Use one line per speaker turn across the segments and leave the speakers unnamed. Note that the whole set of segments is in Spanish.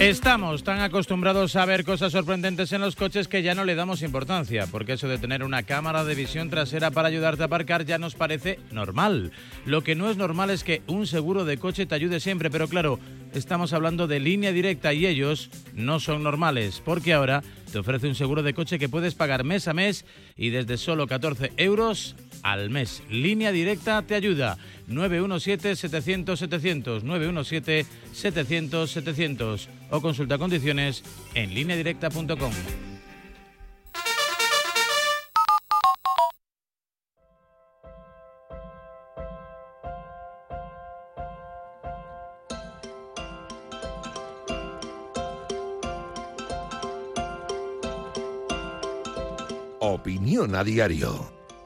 Estamos tan acostumbrados a ver cosas sorprendentes en los coches que ya no le damos importancia, porque eso de tener una cámara de visión trasera para ayudarte a aparcar ya nos parece normal. Lo que no es normal es que un seguro de coche te ayude siempre, pero claro, estamos hablando de Línea Directa y ellos no son normales, porque ahora te ofrece un seguro de coche que puedes pagar mes a mes y desde solo 14 euros al mes. Línea Directa te ayuda. 917-700-700, 917-700-700 o consulta condiciones en lineadirecta.com.
Opinión a diario.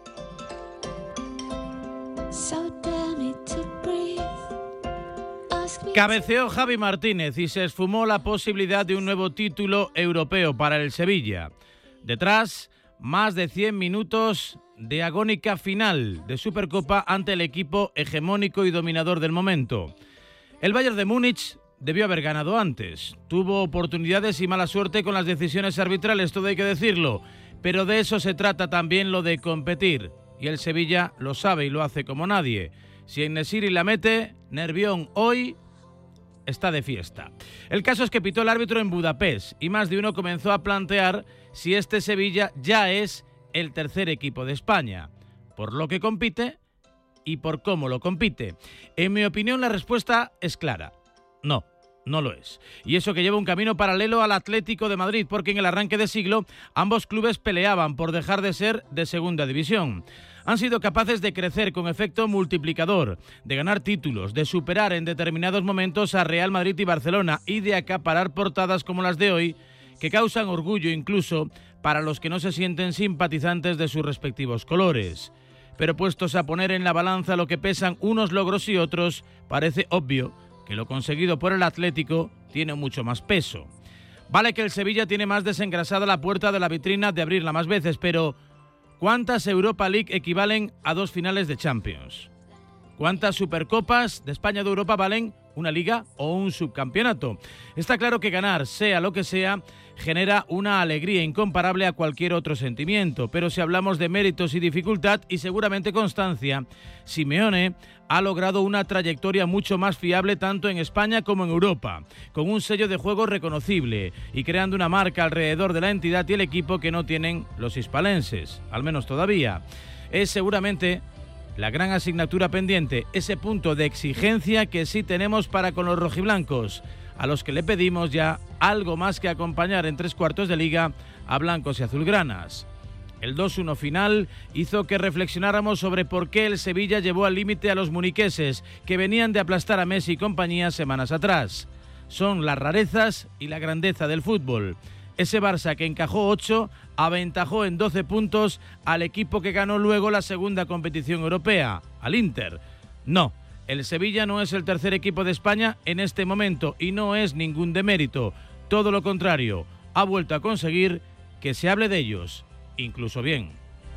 Cabeceó Javi Martínez y se esfumó la posibilidad de un nuevo título europeo para el Sevilla. Detrás, más de 100 minutos de agónica final de Supercopa ante el equipo hegemónico y dominador del momento. El Bayern de Múnich debió haber ganado antes. Tuvo oportunidades y mala suerte con las decisiones arbitrales, todo hay que decirlo. Pero de eso se trata también lo de competir. Y el Sevilla lo sabe y lo hace como nadie. Si En-Nesyri la mete, Nervión hoy está de fiesta. El caso es que pitó el árbitro en Budapest y más de uno comenzó a plantear si este Sevilla ya es el tercer equipo de España, por lo que compite y por cómo lo compite. En mi opinión, la respuesta es clara. No lo es. Y eso que lleva un camino paralelo al Atlético de Madrid, porque en el arranque de siglo ambos clubes peleaban por dejar de ser de segunda división. Han sido capaces de crecer con efecto multiplicador, de ganar títulos, de superar en determinados momentos a Real Madrid y Barcelona y de acaparar portadas como las de hoy, que causan orgullo incluso para los que no se sienten simpatizantes de sus respectivos colores. Pero puestos a poner en la balanza lo que pesan unos logros y otros, parece obvio que lo conseguido por el Atlético tiene mucho más peso. Vale que el Sevilla tiene más desengrasada la puerta de la vitrina de abrirla más veces, pero ¿cuántas Europa League equivalen a 2 finales de Champions? ¿Cuántas Supercopas de España de Europa valen una liga o un subcampeonato? Está claro que ganar, sea lo que sea, genera una alegría incomparable a cualquier otro sentimiento, pero si hablamos de méritos y dificultad y seguramente constancia, Simeone ha logrado una trayectoria mucho más fiable tanto en España como en Europa, con un sello de juego reconocible y creando una marca alrededor de la entidad y el equipo que no tienen los hispalenses, al menos todavía. Es seguramente la gran asignatura pendiente, ese punto de exigencia que sí tenemos para con los rojiblancos, a los que le pedimos ya algo más que acompañar en 3/4 de liga a blancos y azulgranas. El 2-1 final hizo que reflexionáramos sobre por qué el Sevilla llevó al límite a los muniqueses, que venían de aplastar a Messi y compañía semanas atrás. Son las rarezas y la grandeza del fútbol. Ese Barça que encajó 8, aventajó en 12 puntos al equipo que ganó luego la segunda competición europea, al Inter. No, el Sevilla no es el tercer equipo de España en este momento y no es ningún demérito. Todo lo contrario, ha vuelto a conseguir que se hable de ellos, incluso bien.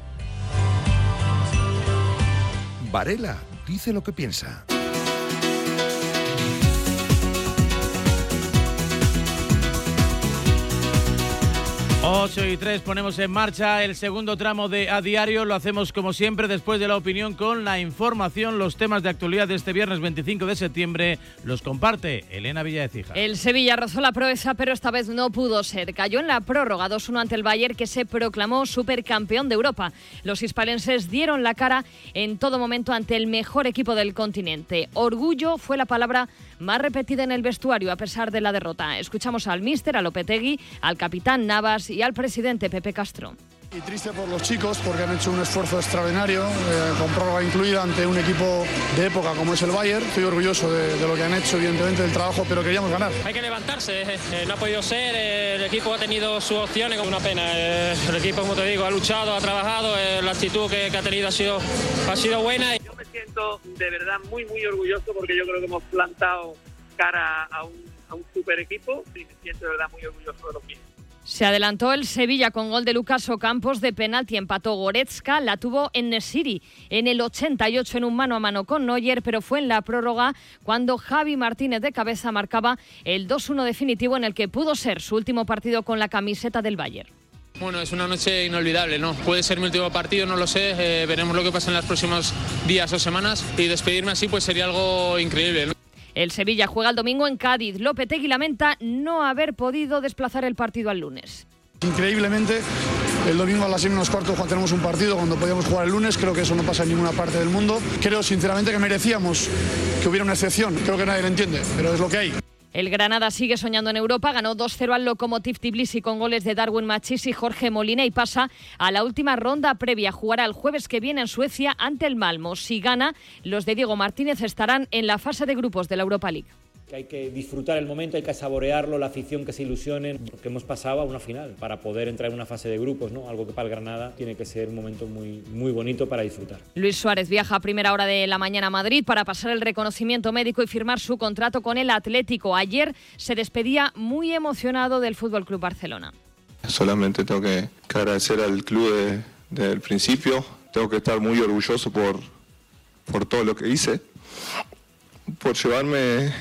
Varela dice lo que piensa.
8:03, ponemos en marcha el segundo tramo de A Diario. Lo hacemos como siempre después de la opinión con la información. Los temas de actualidad de este viernes 25 de septiembre los comparte Elena Villaecija.
El Sevilla rozó la proeza, pero esta vez no pudo ser. Cayó en la prórroga 2-1 ante el Bayern, que se proclamó supercampeón de Europa. Los hispalenses dieron la cara en todo momento ante el mejor equipo del continente. Orgullo fue la palabra más repetida en el vestuario a pesar de la derrota. Escuchamos al míster, a Lopetegui, al capitán Navas y al presidente Pepe Castro.
Y triste por los chicos porque han hecho un esfuerzo extraordinario, con prórroga incluida ante un equipo de época como es el Bayern. Estoy orgulloso de lo que han hecho, evidentemente, del trabajo, pero queríamos ganar.
Hay que levantarse, no ha podido ser, el equipo ha tenido sus opciones, una pena. El equipo, como te digo, ha luchado, ha trabajado, la actitud que ha tenido ha sido buena.
Yo me siento de verdad muy orgulloso porque yo creo que hemos plantado cara a un super equipo y me siento de verdad muy orgulloso de los míos.
Se adelantó el Sevilla con gol de Lucas Ocampos de penalti, empató Goretzka, la tuvo En-Nesyri en el 88 en un mano a mano con Neuer, pero fue en la prórroga cuando Javi Martínez de cabeza marcaba el 2-1 definitivo en el que pudo ser su último partido con la camiseta del Bayern.
Bueno, es una noche inolvidable, ¿no? Puede ser mi último partido, no lo sé, veremos lo que pasa en los próximos días o semanas y despedirme así pues sería algo increíble, ¿no?
El Sevilla juega el domingo en Cádiz. Lopetegui lamenta no haber podido desplazar el partido al lunes.
Increíblemente, el domingo a las 6:15 tenemos un partido cuando podíamos jugar el lunes. Creo que eso no pasa en ninguna parte del mundo. Creo sinceramente que merecíamos que hubiera una excepción. Creo que nadie lo entiende, pero es lo que hay.
El Granada sigue soñando en Europa, ganó 2-0 al Lokomotiv Tbilisi con goles de Darwin Machís y Jorge Molina y pasa a la última ronda previa. Jugará el jueves que viene en Suecia ante el Malmo. Si gana, los de Diego Martínez estarán en la fase de grupos de la Europa League.
Hay que disfrutar el momento, hay que saborearlo, la afición que se ilusionen, porque hemos pasado a una final para poder entrar en una fase de grupos, ¿no? Algo que para el Granada tiene que ser un momento muy, muy bonito para disfrutar.
Luis Suárez viaja a primera hora de la mañana a Madrid para pasar el reconocimiento médico y firmar su contrato con el Atlético. Ayer se despedía muy emocionado del FC Barcelona.
Solamente tengo que agradecer al club desde el principio, tengo que estar muy orgulloso por todo lo que hice, por llevarme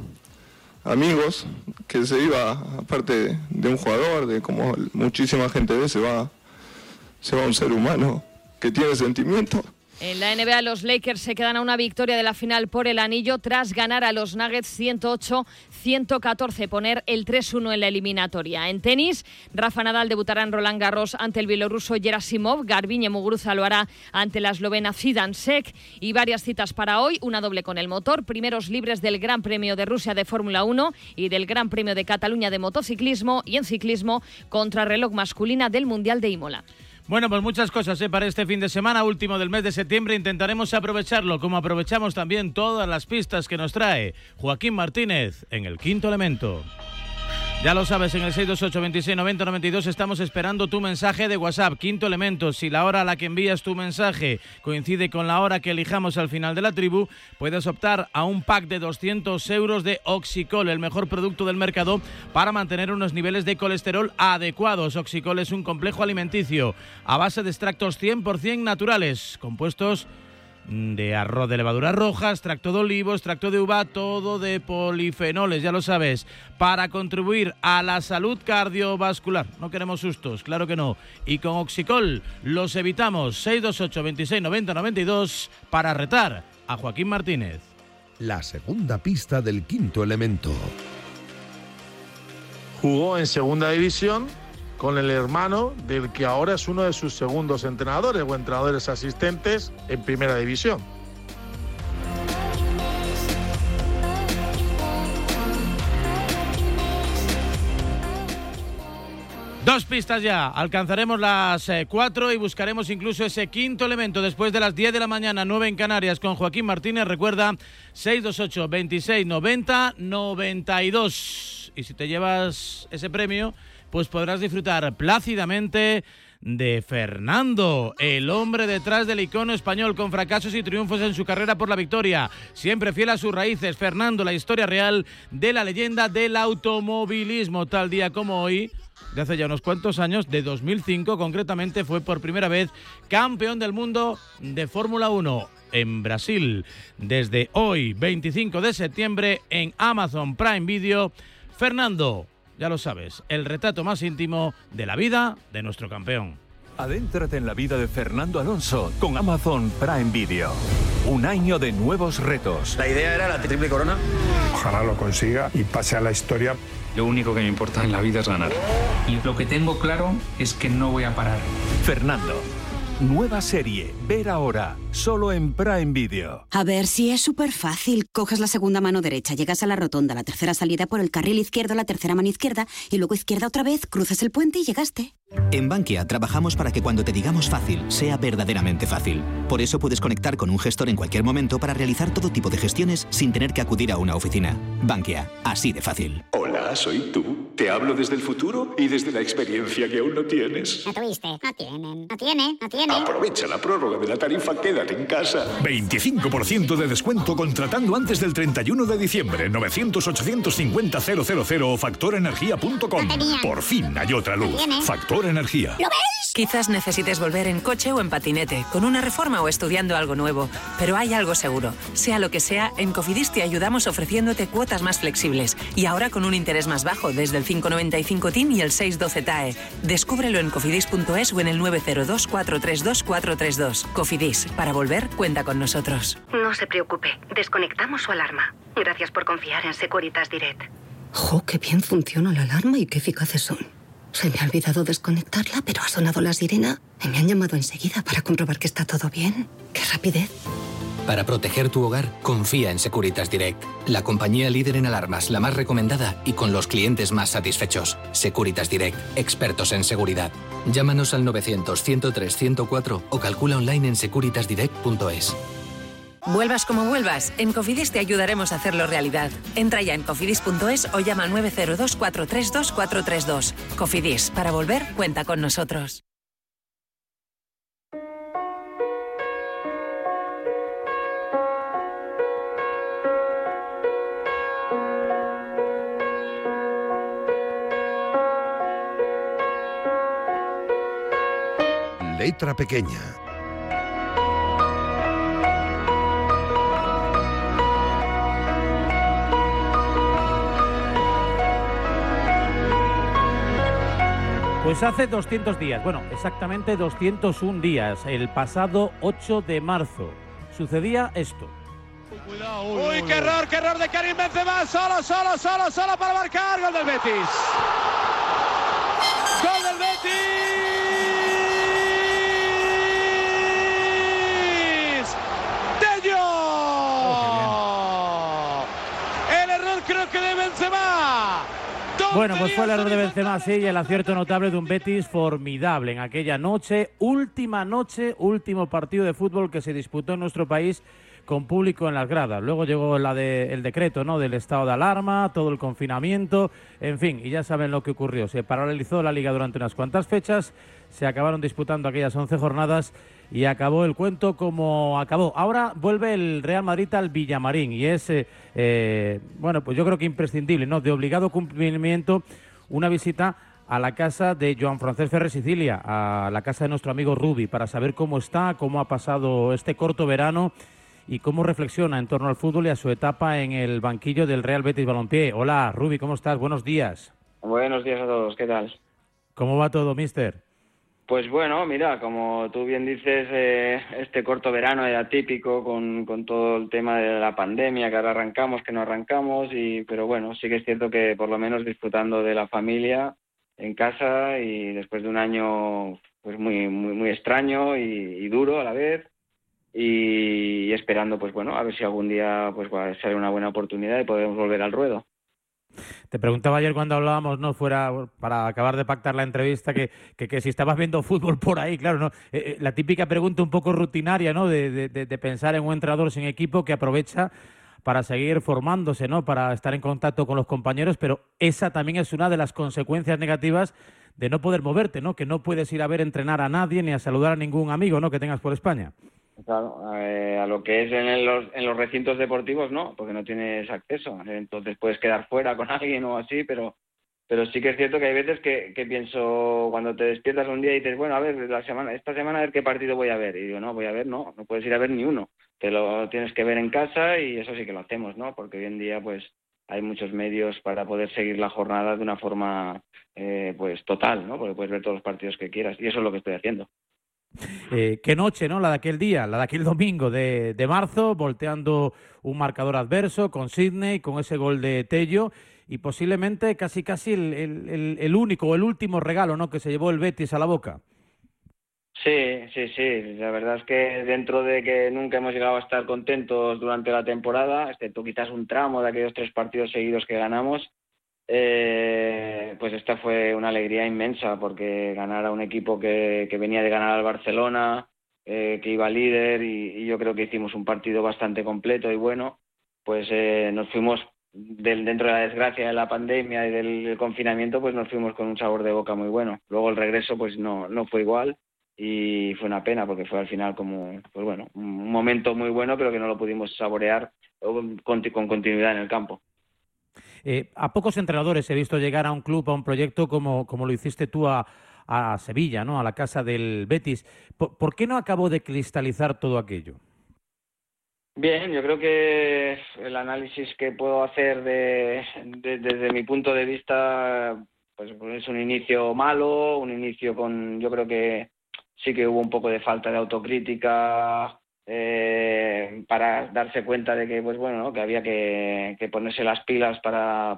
amigos, que se iba, aparte de un jugador, de como muchísima gente ve, se va un ser humano que tiene sentimientos.
En la NBA, los Lakers se quedan a una victoria de la final por el anillo tras ganar a los Nuggets 108-114, poner el 3-1 en la eliminatoria. En tenis, Rafa Nadal debutará en Roland Garros ante el bielorruso Gerasimov, Garbiñe Muguruza lo hará ante la eslovena Zidansek y varias citas para hoy, una doble con el motor, primeros libres del Gran Premio de Rusia de Fórmula 1 y del Gran Premio de Cataluña de motociclismo y en ciclismo, contrarreloj masculina del Mundial de Imola.
Bueno, pues muchas cosas para este fin de semana, último del mes de septiembre. Intentaremos aprovecharlo, como aprovechamos también todas las pistas que nos trae Joaquín Martínez en El Quinto Elemento. Ya lo sabes, en el 628-26-90-92 estamos esperando tu mensaje de WhatsApp. Quinto Elemento, si la hora a la que envías tu mensaje coincide con la hora que elijamos al final de la tribu, puedes optar a un pack de 200 euros de Oxicol, el mejor producto del mercado para mantener unos niveles de colesterol adecuados. Oxicol es un complejo alimenticio a base de extractos 100% naturales, compuestos de arroz de levadura roja, extracto de olivo, extracto de uva, todo de polifenoles, ya lo sabes, para contribuir a la salud cardiovascular. No queremos sustos, claro que no. Y con Oxicol los evitamos. 628 26 90 92 para retar a Joaquín Martínez.
La segunda pista del Quinto Elemento.
Jugó en segunda división con el hermano del que ahora es uno de sus segundos entrenadores o entrenadores asistentes en primera división.
Dos pistas ya, alcanzaremos las 4 y buscaremos incluso ese quinto elemento después de las 10 de la mañana, 9 en Canarias, con Joaquín Martínez. Recuerda, 628 26 90 92. Y si te llevas ese premio, pues podrás disfrutar plácidamente de Fernando, el hombre detrás del icono español, con fracasos y triunfos en su carrera por la victoria, siempre fiel a sus raíces. Fernando, la historia real de la leyenda del automovilismo. Tal día como hoy, de hace ya unos cuantos años, de 2005 concretamente, fue por primera vez campeón del mundo de Fórmula 1 en Brasil. Desde hoy, 25 de septiembre, en Amazon Prime Video, Fernando, ya lo sabes, el retrato más íntimo de la vida de nuestro campeón.
Adéntrate en la vida de Fernando Alonso con Amazon Prime Video. Un año de nuevos retos.
La idea era la triple corona.
Ojalá lo consiga y pase a la historia.
Lo único que me importa en la vida es ganar.
Y lo que tengo claro es que no voy a parar.
Fernando. Nueva serie, ver ahora, solo en Prime Video.
A ver, si es súper fácil. Coges la segunda mano derecha, llegas a la rotonda, la tercera salida por el carril izquierdo, la tercera mano izquierda, y luego izquierda otra vez, cruzas el puente y llegaste.
En Bankia trabajamos para que cuando te digamos fácil, sea verdaderamente fácil. Por eso puedes conectar con un gestor en cualquier momento para realizar todo tipo de gestiones sin tener que acudir a una oficina. Bankia, así de fácil.
Hola.
Hola, soy tú. Te hablo desde el futuro y desde la experiencia que aún no tienes.
No tuviste, no tienen, no tiene.
Aprovecha la prórroga de la tarifa Quédate en casa.
25% de descuento contratando antes del 31 de diciembre. 900-850-000 o factorenergia.com. Por fin hay otra luz. Factor Energía.
¿Lo ves?
Quizás necesites volver en coche o en patinete, con una reforma o estudiando algo nuevo. Pero hay algo seguro. Sea lo que sea, en Cofidis te ayudamos ofreciéndote cuotas más flexibles. Y ahora con un interés más bajo, desde el 5,95 TIN y el 6,12 TAE. Descúbrelo en cofidis.es o en el 902 432 432. Cofidis. Para volver, cuenta con nosotros.
No se preocupe. Desconectamos su alarma. Gracias por confiar en Securitas Direct.
¡Jo, qué bien funciona la alarma y qué eficaces son! Se me ha olvidado desconectarla, pero ha sonado la sirena y me han llamado enseguida para comprobar que está todo bien. ¡Qué rapidez!
Para proteger tu hogar, confía en Securitas Direct, la compañía líder en alarmas, la más recomendada y con los clientes más satisfechos. Securitas Direct, expertos en seguridad. Llámanos al 900-103-104 o calcula online en securitasdirect.es.
Vuelvas como vuelvas, en Cofidis te ayudaremos a hacerlo realidad. Entra ya en cofidis.es o llama al 902 432 432. Cofidis, para volver, cuenta con nosotros.
Letra pequeña.
Pues hace 200 días, bueno, exactamente 201 días, el pasado 8 de marzo, sucedía esto.
Uy, qué error de Karim Benzema, solo para marcar, gol del Betis. ¡Gol del Betis! ¡Tello! El error creo que de Benzema.
Bueno, pues fue el error de Benzema, sí, y el acierto notable de un Betis formidable en aquella noche, último partido de fútbol que se disputó en nuestro país con público en las gradas. Luego llegó el decreto, ¿no?, del estado de alarma, todo el confinamiento, en fin, y ya saben lo que ocurrió. Se paralizó la Liga durante unas cuantas fechas, se acabaron disputando aquellas 11 jornadas y acabó el cuento como acabó. Ahora vuelve el Real Madrid al Villamarín y es, bueno, pues yo creo que imprescindible, ¿no?, de obligado cumplimiento, una visita a la casa de Joan Francesc Ferrer Sicilia, a la casa de nuestro amigo Rubi, para saber cómo está, cómo ha pasado este corto verano y cómo reflexiona en torno al fútbol y a su etapa en el banquillo del Real Betis Balompié. Hola, Rubi, ¿cómo estás? Buenos días.
Buenos días a todos, ¿qué tal?
¿Cómo va todo, mister?
Pues bueno, mira, como tú bien dices, este corto verano era típico con todo el tema de la pandemia, que ahora arrancamos, que no arrancamos, pero bueno, sí que es cierto que por lo menos disfrutando de la familia en casa y después de un año pues muy extraño y duro a la vez, y esperando pues bueno, a ver si algún día pues va a ser una buena oportunidad y podemos volver al ruedo.
Te preguntaba ayer cuando hablábamos, no fuera para acabar de pactar la entrevista, que si estabas viendo fútbol por ahí, claro, ¿no? La típica pregunta un poco rutinaria, ¿no?, de pensar en un entrenador sin equipo que aprovecha para seguir formándose, ¿no?, para estar en contacto con los compañeros, pero esa también es una de las consecuencias negativas de no poder moverte, ¿no?, que no puedes ir a ver entrenar a nadie ni a saludar a ningún amigo, ¿no?, que tengas por España.
Claro, a lo que es en los recintos deportivos no, porque no tienes acceso, entonces puedes quedar fuera con alguien o así, pero sí que es cierto que hay veces que pienso, cuando te despiertas un día y dices, bueno, a ver, esta semana a ver qué partido voy a ver, y digo, no puedes ir a ver ni uno, te lo tienes que ver en casa, y eso sí que lo hacemos, ¿no?, porque hoy en día pues hay muchos medios para poder seguir la jornada de una forma pues total, ¿no?, porque puedes ver todos los partidos que quieras, y eso es lo que estoy haciendo.
Qué noche, ¿no?, la de aquel día, la de aquel domingo de marzo, volteando un marcador adverso con Sydney, con ese gol de Tello, y posiblemente casi el único o el último regalo, ¿no?, que se llevó el Betis a la boca.
Sí, la verdad es que dentro de que nunca hemos llegado a estar contentos durante la temporada, excepto quizás un tramo de aquellos 3 partidos seguidos que ganamos, pues esta fue una alegría inmensa, porque ganar a un equipo que venía de ganar al Barcelona, que iba líder, y yo creo que hicimos un partido bastante completo y bueno, pues nos fuimos dentro de la desgracia de la pandemia y del confinamiento, pues nos fuimos con un sabor de boca muy bueno. Luego el regreso pues no fue igual y fue una pena porque fue al final como, pues bueno, un momento muy bueno, pero que no lo pudimos saborear con continuidad en el campo.
A pocos entrenadores he visto llegar a un club, a un proyecto como lo hiciste tú a Sevilla, ¿no? A la casa del Betis. ¿Por qué no acabó de cristalizar todo aquello?
Bien, yo creo que el análisis que puedo hacer desde mi punto de vista, pues es un inicio malo, un inicio yo creo que sí que hubo un poco de falta de autocrítica para darse cuenta de que, pues bueno, ¿no? Que había que ponerse las pilas para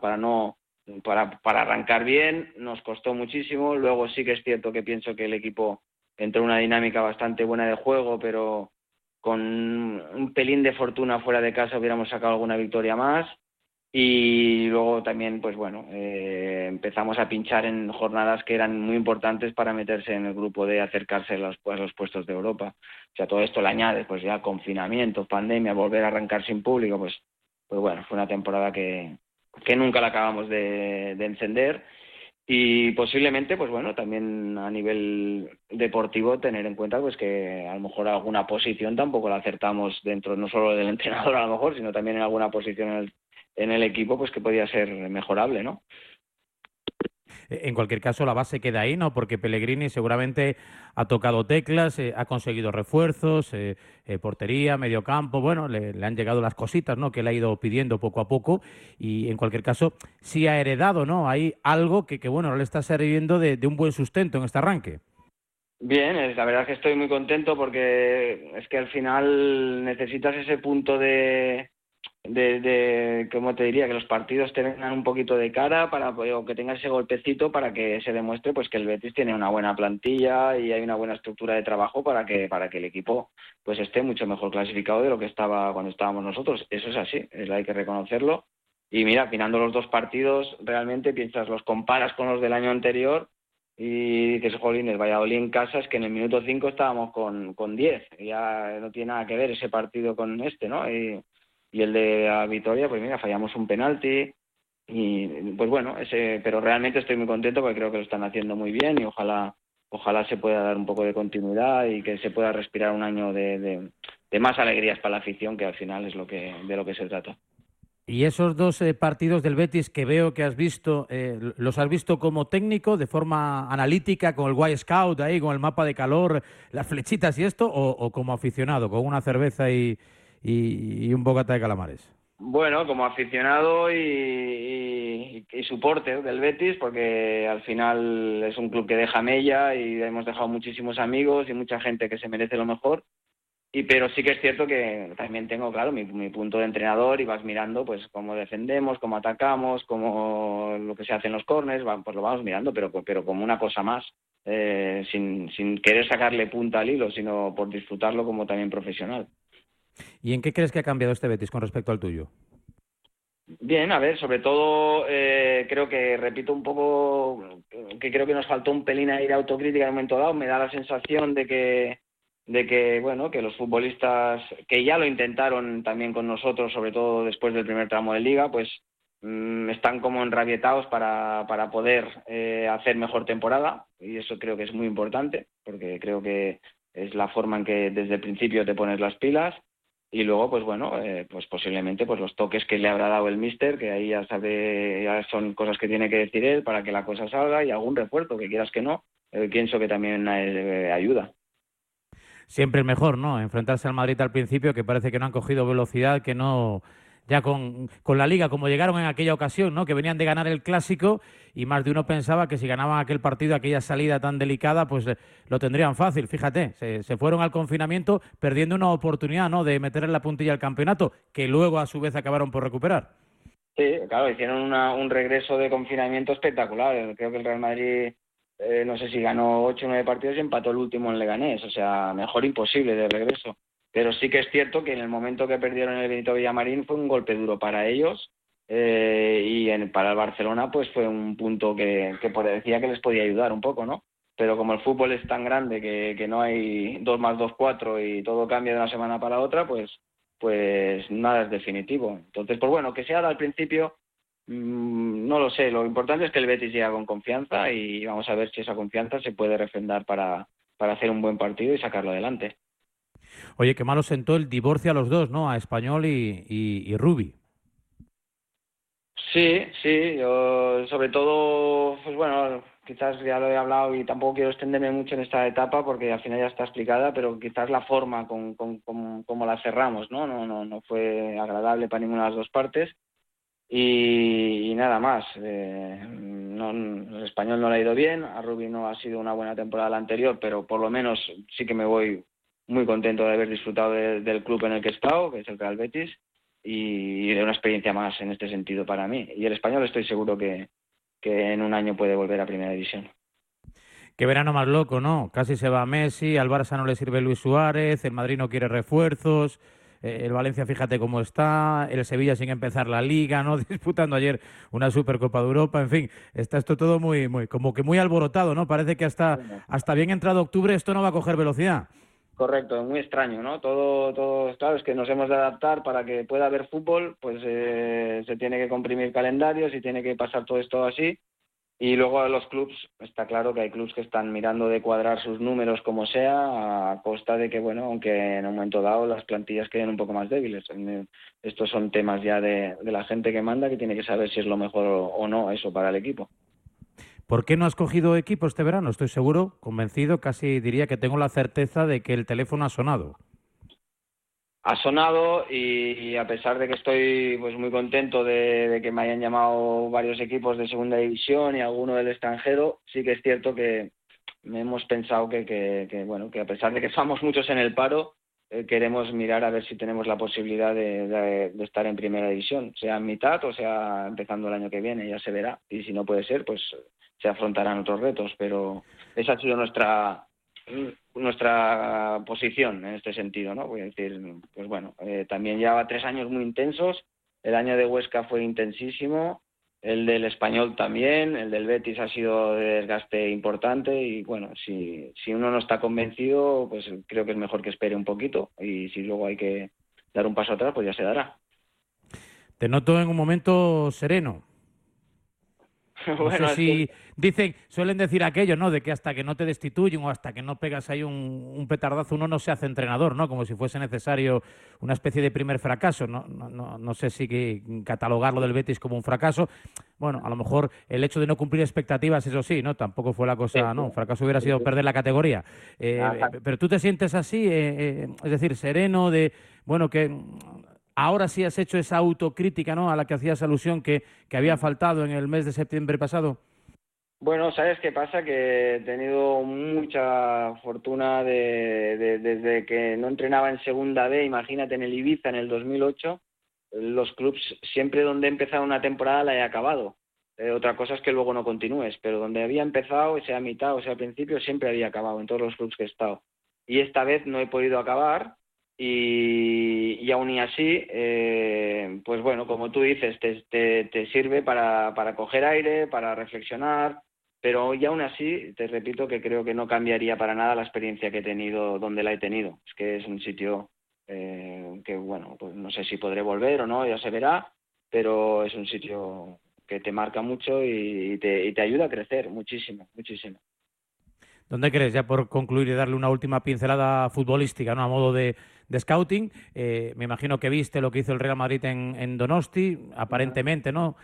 arrancar bien. Nos costó muchísimo. Luego sí que es cierto que pienso que el equipo entró en una dinámica bastante buena de juego, pero con un pelín de fortuna fuera de casa hubiéramos sacado alguna victoria más. Y luego también, pues bueno, empezamos a pinchar en jornadas que eran muy importantes para meterse en el grupo de acercarse a los puestos de Europa. O sea, todo esto le añade, pues ya confinamiento, pandemia, volver a arrancar sin público, pues bueno, fue una temporada que nunca la acabamos de encender. Y posiblemente, pues bueno, también a nivel deportivo tener en cuenta pues que a lo mejor alguna posición tampoco la acertamos dentro, no solo del entrenador a lo mejor, sino también en alguna posición en el equipo, pues que podía ser mejorable, ¿no?
En cualquier caso, la base queda ahí, ¿no? Porque Pellegrini seguramente ha tocado teclas, ha conseguido refuerzos, portería, mediocampo, bueno, le han llegado las cositas, ¿no? Que le ha ido pidiendo poco a poco y, en cualquier caso, sí ha heredado, ¿no? Hay algo que bueno, le está sirviendo de un buen sustento en este arranque.
Bien, la verdad es que estoy muy contento porque es que al final necesitas ese punto de ¿cómo te diría? Que los partidos te vengan un poquito de cara o que tenga ese golpecito para que se demuestre pues que el Betis tiene una buena plantilla y hay una buena estructura de trabajo para que el equipo pues esté mucho mejor clasificado de lo que estaba cuando estábamos nosotros. Eso es así, hay que reconocerlo. Y mira, mirando los dos partidos, realmente los comparas con los del año anterior y dices, jolín, el Valladolid en casa es que en el minuto 5 estábamos con 10. Ya no tiene nada que ver ese partido con este, ¿no? Y el de la Vitoria, pues mira, fallamos un penalti y pues bueno, pero realmente estoy muy contento porque creo que lo están haciendo muy bien y ojalá se pueda dar un poco de continuidad y que se pueda respirar un año de más alegrías para la afición, que al final es de lo que se trata.
Y esos dos partidos del Betis que veo que has visto, ¿los has visto como técnico, de forma analítica, con el White Scout ahí, con el mapa de calor, las flechitas y esto, o como aficionado, con una cerveza y un bocata de calamares?
Bueno, como aficionado y soporte del Betis, porque al final es un club que deja mella y hemos dejado muchísimos amigos y mucha gente que se merece lo mejor. Pero sí que es cierto que también tengo, claro, mi punto de entrenador y vas mirando pues cómo defendemos, cómo atacamos, cómo lo que se hace en los córners, pues lo vamos mirando, pero como una cosa más, sin querer sacarle punta al hilo, sino por disfrutarlo como también profesional.
¿Y en qué crees que ha cambiado este Betis con respecto al tuyo?
Bien, a ver, sobre todo creo que, repito un poco, que creo que nos faltó un pelín a ir a autocrítica en un momento dado. Me da la sensación de que bueno, que los futbolistas que ya lo intentaron también con nosotros, sobre todo después del primer tramo de Liga, pues están como enrabietados para poder hacer mejor temporada, y eso creo que es muy importante, porque creo que es la forma en que desde el principio te pones las pilas. Y luego, pues bueno, pues posiblemente pues los toques que le habrá dado el míster, que ahí ya son cosas que tiene que decir él para que la cosa salga, y algún refuerzo, que quieras que no, pienso que también ayuda.
Siempre es mejor, ¿no? Enfrentarse al Madrid al principio, que parece que no han cogido velocidad, que no... Ya con la Liga, como llegaron en aquella ocasión, ¿no? Que venían de ganar el Clásico y más de uno pensaba que si ganaban aquel partido, aquella salida tan delicada, pues lo tendrían fácil. Fíjate, se fueron al confinamiento perdiendo una oportunidad, ¿no? De meter en la puntilla el campeonato, que luego a su vez acabaron por recuperar.
Sí, claro, hicieron un regreso de confinamiento espectacular. Creo que el Real Madrid, no sé si ganó 8 o 9 partidos y empató el último en Leganés. O sea, mejor imposible de regreso. Pero sí que es cierto que en el momento que perdieron el Benito Villamarín fue un golpe duro para ellos para el Barcelona pues fue un punto que decía que les podía ayudar un poco, ¿no? Pero como el fútbol es tan grande que no hay 2 más 2, 4 y todo cambia de una semana para otra, pues pues nada es definitivo. Entonces, pues bueno, que sea al principio, no lo sé. Lo importante es que el Betis llega con confianza y vamos a ver si esa confianza se puede refrendar para hacer un buen partido y sacarlo adelante.
Oye, qué malo sentó el divorcio a los dos, ¿no? A Español y Rubi.
Sí, yo sobre todo, pues bueno, quizás ya lo he hablado y tampoco quiero extenderme mucho en esta etapa porque al final ya está explicada, pero quizás la forma como la cerramos, ¿no? No fue agradable para ninguna de las dos partes y nada más. El Español no le ha ido bien, a Rubi no ha sido una buena temporada la anterior, pero por lo menos sí que me voy muy contento de haber disfrutado del club en el que he estado, que es el Real Betis, y de una experiencia más en este sentido para mí. Y el Español estoy seguro que en un año puede volver a Primera División.
Qué verano más loco, ¿no? Casi se va Messi, al Barça no le sirve Luis Suárez, el Madrid no quiere refuerzos, el Valencia fíjate cómo está, el Sevilla sin empezar la Liga, ¿no? Disputando ayer una Supercopa de Europa, en fin, está esto todo muy como que muy alborotado, ¿no? Parece que hasta bien entrado octubre esto no va a coger velocidad.
Correcto, muy extraño, ¿no? Todo claro, es que nos hemos de adaptar para que pueda haber fútbol, pues se tiene que comprimir calendarios y tiene que pasar todo esto así. Y luego a los clubs, está claro que hay clubs que están mirando de cuadrar sus números como sea, a costa de que, bueno, aunque en un momento dado las plantillas queden un poco más débiles. Estos son temas ya de la gente que manda, que tiene que saber si es lo mejor o no eso para el equipo.
¿Por qué no has cogido equipo este verano? Estoy seguro, convencido, casi diría que tengo la certeza de que el teléfono ha sonado.
Ha sonado y a pesar de que estoy pues muy contento de que me hayan llamado varios equipos de segunda división y alguno del extranjero, sí que es cierto que hemos pensado que bueno, que a pesar de que estamos muchos en el paro, queremos mirar a ver si tenemos la posibilidad de estar en Primera División, sea en mitad o sea empezando el año que viene, ya se verá. Y si no puede ser, pues se afrontarán otros retos, pero esa ha sido nuestra posición en este sentido, ¿no? Voy a decir, pues bueno, también lleva 3 años muy intensos, el año de Huesca fue intensísimo, el del Español también, el del Betis ha sido de desgaste importante y bueno, si uno no está convencido, pues creo que es mejor que espere un poquito y si luego hay que dar un paso atrás, pues ya se dará.
Te noto en un momento sereno. No
bueno,
sé si suelen decir aquello, ¿no? De que hasta que no te destituyen o hasta que no pegas ahí un petardazo uno no se hace entrenador, ¿no? Como si fuese necesario una especie de primer fracaso. No sé si catalogarlo del Betis como un fracaso. Bueno, a lo mejor el hecho de no cumplir expectativas, eso sí, ¿no? Tampoco fue la cosa, sí, ¿no? Un fracaso hubiera sido perder la categoría. Pero tú te sientes así, es decir, sereno de, bueno, que ahora sí has hecho esa autocrítica, ¿no?, a la que hacías alusión que había faltado en el mes de septiembre pasado.
Bueno, ¿sabes qué pasa? Que he tenido mucha fortuna desde que no entrenaba en Segunda B, imagínate, en el Ibiza en el 2008, los clubs siempre donde he empezado una temporada la he acabado. Otra cosa es que luego no continúes, pero donde había empezado, sea a mitad o sea al principio, siempre había acabado en todos los clubs que he estado. Y esta vez no he podido acabar. Y aún y así, pues bueno, como tú dices, te sirve para coger aire, para reflexionar, pero y aún así, te repito que creo que no cambiaría para nada la experiencia que he tenido donde la he tenido. Es que es un sitio que, bueno, pues no sé si podré volver o no, ya se verá, pero es un sitio que te marca mucho y te ayuda a crecer muchísimo, muchísimo.
¿Dónde crees, ya por concluir y darle una última pincelada futbolística, ¿no?, a modo de scouting? Me imagino que viste lo que hizo el Real Madrid en Donosti, aparentemente, ¿no?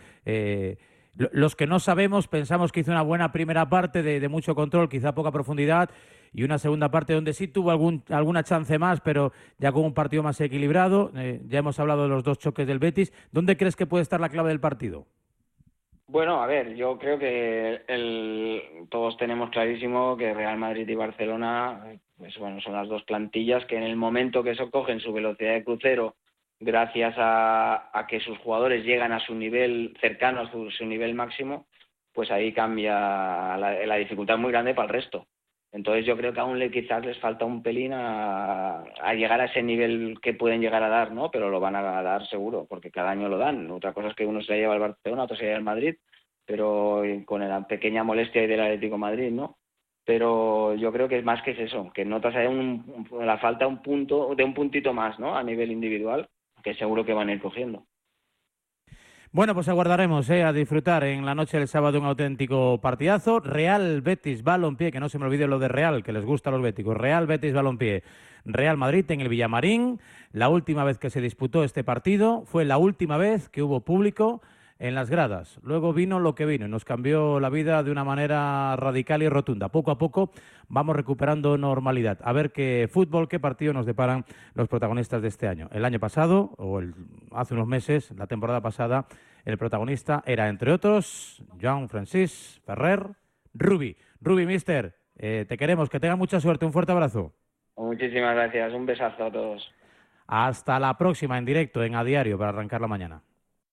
Los que no sabemos pensamos que hizo una buena primera parte de mucho control, quizá poca profundidad, y una segunda parte donde sí tuvo alguna chance más, pero ya con un partido más equilibrado. Ya hemos hablado de los 2 choques del Betis. ¿Dónde crees que puede estar la clave del partido?
Bueno, a ver, yo creo que todos tenemos clarísimo que Real Madrid y Barcelona, pues bueno, son las 2 plantillas que en el momento que cogen su velocidad de crucero, gracias a que sus jugadores llegan a su nivel cercano, a su nivel máximo, pues ahí cambia la dificultad muy grande para el resto. Entonces yo creo que aún quizás les falta un pelín a llegar a ese nivel que pueden llegar a dar, ¿no? Pero lo van a dar seguro, porque cada año lo dan. Otra cosa es que uno se la lleva al Barcelona, otro se la lleva al Madrid, pero con la pequeña molestia del Atlético de Madrid, ¿no? pero yo creo que es más que es eso, que notas ahí la falta un puntito más, ¿no? A nivel individual, que seguro que van a ir cogiendo.
Bueno, pues aguardaremos a disfrutar en la noche del sábado un auténtico partidazo. Real Betis Balompié, que no se me olvide lo de Real, que les gusta a los béticos. Real Betis Balompié, Real Madrid en el Villamarín. La última vez que se disputó este partido fue la última vez que hubo público en las gradas. Luego vino lo que vino y nos cambió la vida de una manera radical y rotunda. Poco a poco vamos recuperando normalidad. A ver qué fútbol, qué partido nos deparan los protagonistas de este año. El año pasado, hace unos meses, la temporada pasada, el protagonista era, entre otros, Jean-Francis Ferrer Rubi. Rubi, mister, te queremos, que tenga mucha suerte. Un fuerte abrazo.
Muchísimas gracias. Un besazo a todos.
Hasta la próxima en directo en A Diario para arrancar la mañana.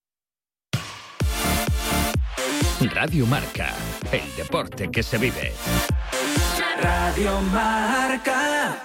Radio Marca, el deporte que se vive.
Radio Marca.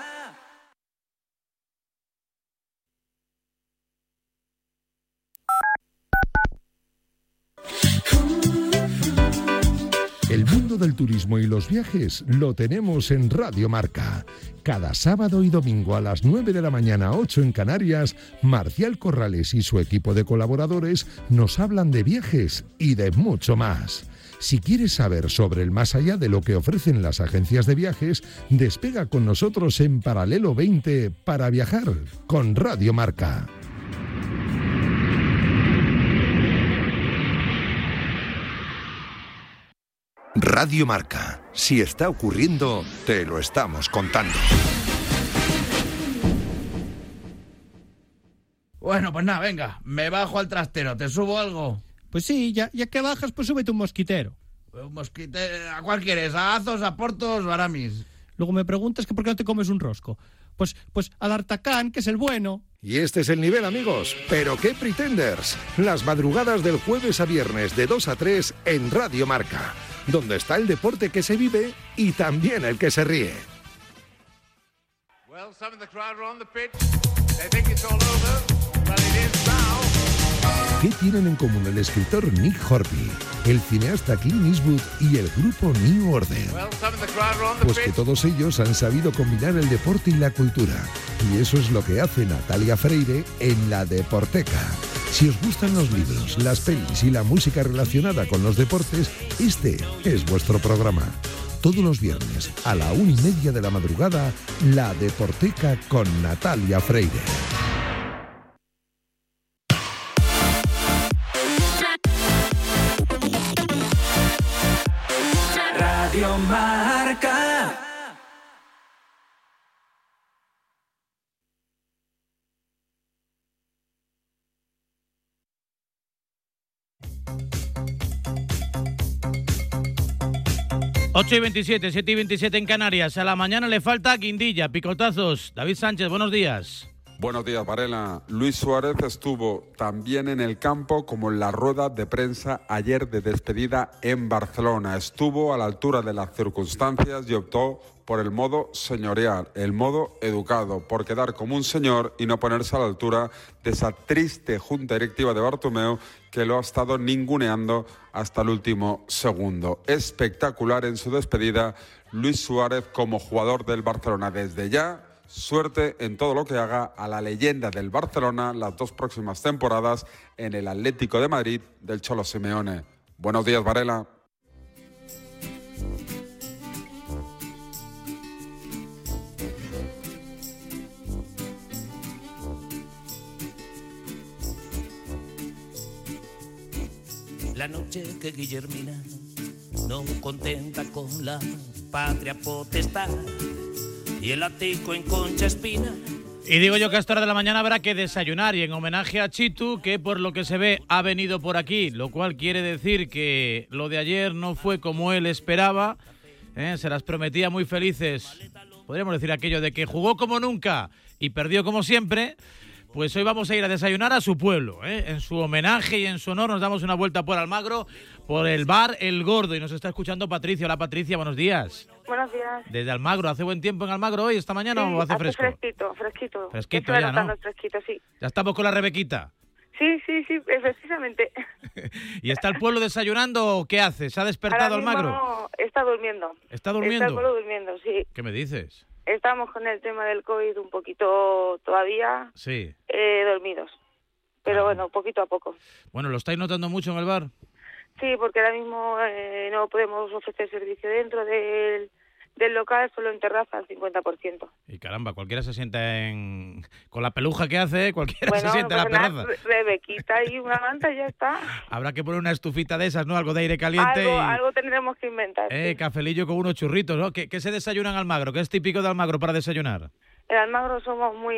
El mundo del turismo y los viajes lo tenemos en Radio Marca. Cada sábado y domingo a las 9 de la mañana, 8 en Canarias, Marcial Corrales y su equipo de colaboradores nos hablan de viajes y de mucho más. Si quieres saber sobre el más allá de lo que ofrecen las agencias de viajes, despega con nosotros en Paralelo 20 para viajar con Radio Marca. Radio Marca. Si está ocurriendo, te lo estamos contando.
Bueno, pues nada, venga, me bajo al trastero, ¿te subo algo?
Pues sí, ya que bajas, pues súbete un mosquitero.
¿Un mosquitero? ¿A cuál quieres? ¿A Azos, a Portos o a Aramis?
Luego me preguntas que por qué no te comes un rosco. Pues al Artacán, que es el bueno.
Y este es el nivel, amigos. ¿Pero qué pretenders? Las madrugadas del jueves a viernes de 2 a 3 en Radio Marca, donde está el deporte que se vive y también el que se ríe.
Well, some of the crowd are on the pitch. They think it's all over, but it is now.
¿Qué tienen en común el escritor Nick Hornby, el cineasta Clint Eastwood y el grupo New Order? Pues que todos ellos han sabido combinar el deporte y la cultura. Y eso es lo que hace Natalia Freire en La Deporteca. Si os gustan los libros, las pelis y la música relacionada con los deportes, este es vuestro programa. Todos los viernes a la 1:30 de la madrugada, La Deporteca con Natalia Freire.
Radio Marca.
Ocho y 27, 7 y 27 en Canarias. A la mañana le falta guindilla, picotazos. David Sánchez, buenos días.
Buenos días, Varela. Luis Suárez estuvo también en el campo como en la rueda de prensa ayer de despedida en Barcelona. Estuvo a la altura de las circunstancias y optó por el modo señorial, el modo educado, por quedar como un señor y no ponerse a la altura de esa triste junta directiva de Bartomeu que lo ha estado ninguneando hasta el último segundo. Espectacular en su despedida Luis Suárez como jugador del Barcelona. Desde ya, suerte en todo lo que haga a la leyenda del Barcelona las 2 próximas temporadas en el Atlético de Madrid del Cholo Simeone. Buenos días, Varela.
La noche que Guillermina, no contenta con la patria potestad, y el ático en Concha Espina.
Y digo yo que a esta hora de la mañana habrá que desayunar, y en homenaje a Chitu, que por lo que se ve ha venido por aquí, lo cual quiere decir que lo de ayer no fue como él esperaba, se las prometía muy felices, podríamos decir aquello de que jugó como nunca y perdió como siempre. Pues hoy vamos a ir a desayunar a su pueblo, en su homenaje y en su honor. Nos damos una vuelta por Almagro, por el bar El Gordo, y nos está escuchando Patricia. Hola, Patricia, buenos días.
Buenos días.
Desde Almagro, ¿hace buen tiempo en Almagro hoy, esta mañana, o hace fresco?
Fresquito.
Fresquito ya, ¿no?
Fresquito, sí.
Ya estamos con la Rebequita.
Sí, precisamente.
¿Y está el pueblo desayunando o qué hace? ¿Se ha despertado
Ahora
el magro?
No, está durmiendo.
¿Está durmiendo?
Está el pueblo durmiendo, sí.
¿Qué me dices?
Estamos con el tema del COVID un poquito todavía dormidos. Pero bueno, poquito a poco.
Bueno, ¿lo estáis notando mucho en el bar?
Sí, porque ahora mismo no podemos ofrecer servicio dentro del local, solo en terraza al 50%.
Y caramba, cualquiera se sienta con la peluja que hace, cualquiera se sienta en la terraza.
Rebequita y una manta y ya está.
Habrá que poner una estufita de esas, ¿no? Algo de aire caliente.
Algo tendremos que inventar. Sí.
Cafelillo con unos churritos, ¿no? ¿Qué se desayunan al Almagro? ¿Qué es típico de Almagro para desayunar?
En Almagro somos muy